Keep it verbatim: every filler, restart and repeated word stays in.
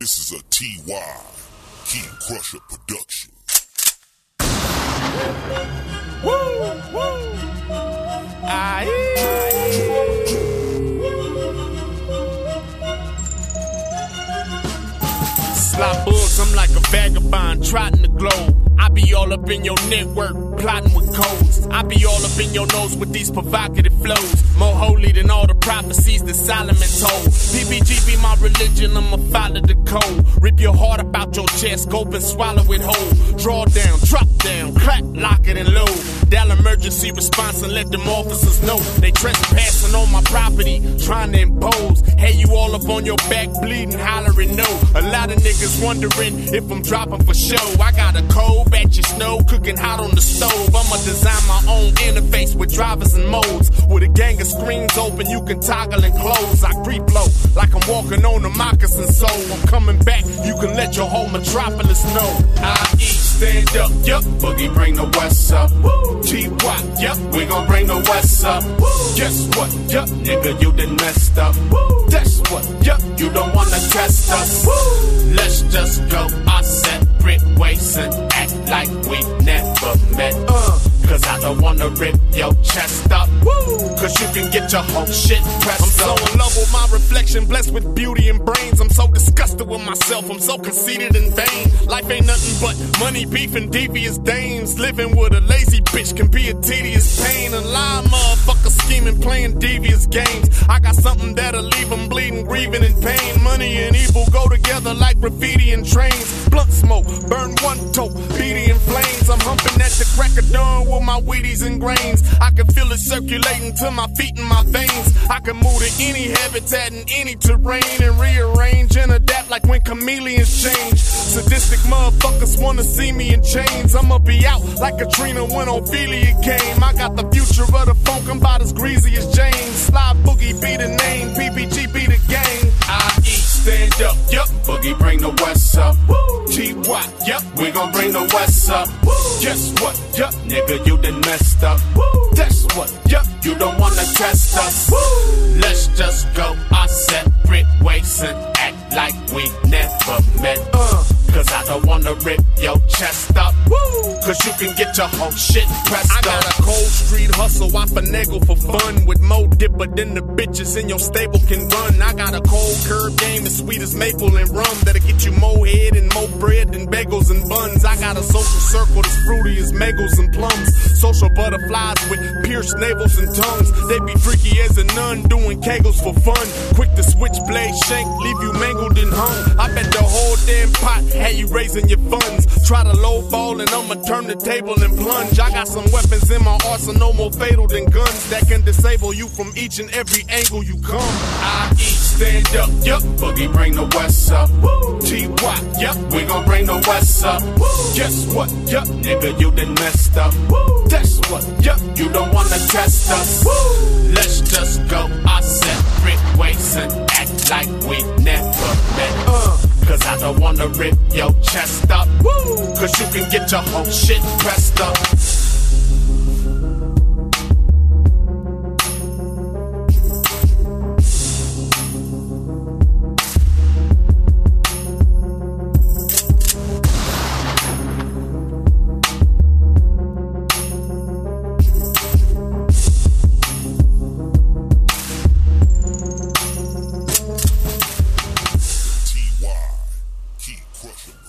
This is a T Y King Crusher production. Woo, woo. Aye. Slop bugs, I'm like a vagabond trotting the globe. I be all up in your network, plotting with codes. I be all up in your nose with these provocative flows. More holy than all the prophecies that Solomon told. P B G be my religion, I'ma follow the code. Rip your heart up out your chest, scope and swallow it whole. Draw down, drop down, crack, lock it and load. Dial emergency response and let them officers know they trespassing on my property, trying to impose. Hey, you all up on your back, bleeding, hollering no. A lot of niggas wondering if I'm dropping for show. I got a cold batch of snow, cooking hot on the stove. I'ma design my own interface with drivers and modes. With a gang of screens open, you can toggle and close. I creep low, like I'm walking on a moccasin soul. I'm coming back, you can let your whole metropolis know. I eat, stand up, yup, boogie bring the west up. T Y, yup, we gon' bring the west up. Guess what, yup, nigga, you done messed up. That's what, yup, you don't wanna test us. Let's just go our separate ways and act like we never met. Uh, Cause I don't wanna rip your chest up. Cause you can get your whole shit pressed I'm so up. In love with my reflection, blessed with beauty and brains. I'm so disgusted with myself, I'm so conceited and vain. Life ain't nothing but money, beef, and devious dames. Living with a lazy bitch can be a tedious pain. A lie motherfucker scheming, playing devious games. I got something that'll leave them bleeding, grieving in pain. Money and evil go together like graffiti and trains. Blunt smoke, burn one toke, beady in flames. I'm humping at the crack of dawn with my Wheaties and grains. I can feel it circulating to my feet and my veins. I can move to any habitat and any terrain and rearrange and adapt like when chameleons change. Sadistic motherfuckers wanna see me in chains. I'ma be out like Katrina when Ophelia came. I got the future of the funk, I'm about as greasy as James. Slide Boogie be the name, P B G be the gang. I eat, stand up, yup, Boogie bring the west up. T Y, yup, we gon' bring the west up. Guess what, yup, nigga, you done messed up. That's what, yup, you don't wanna test us. Let's just go our separate ways and act like we never met. Uh, Cause I don't wanna rip your chest up. Cause you can get your whole shit pressed up. I got a cold street hustle, I finagle for fun. With more dipper than the bitches in your stable can run. I got a cold curve game as sweet as maple and rum. That'll get you more head and more bread than bagels and buns. I got a social circle that's fruity as mangoes and plums. Social butterflies with pierced navels and tongues. They be freaky as a nun doing kegels for fun. Quick to switch blade shank, leave you mangled and hung. I bet the whole damn pot had you raising your funds. Try to low ball and I'ma turn the table and plunge. I got some weapons in my arsenal more fatal than guns that can disable you from each and every angle you come. I eat, stand up, yup, Boogie bring the west up. T Y, yup, we gon' bring the west up. Guess what, yup, nigga, you done messed up. That's what, yup, you don't wanna test us. Let's just go our separate ways and act like we never met. Uh, Cause I don't wanna rip your chest up. Cause you can get your whole shit pressed up. King Crusher.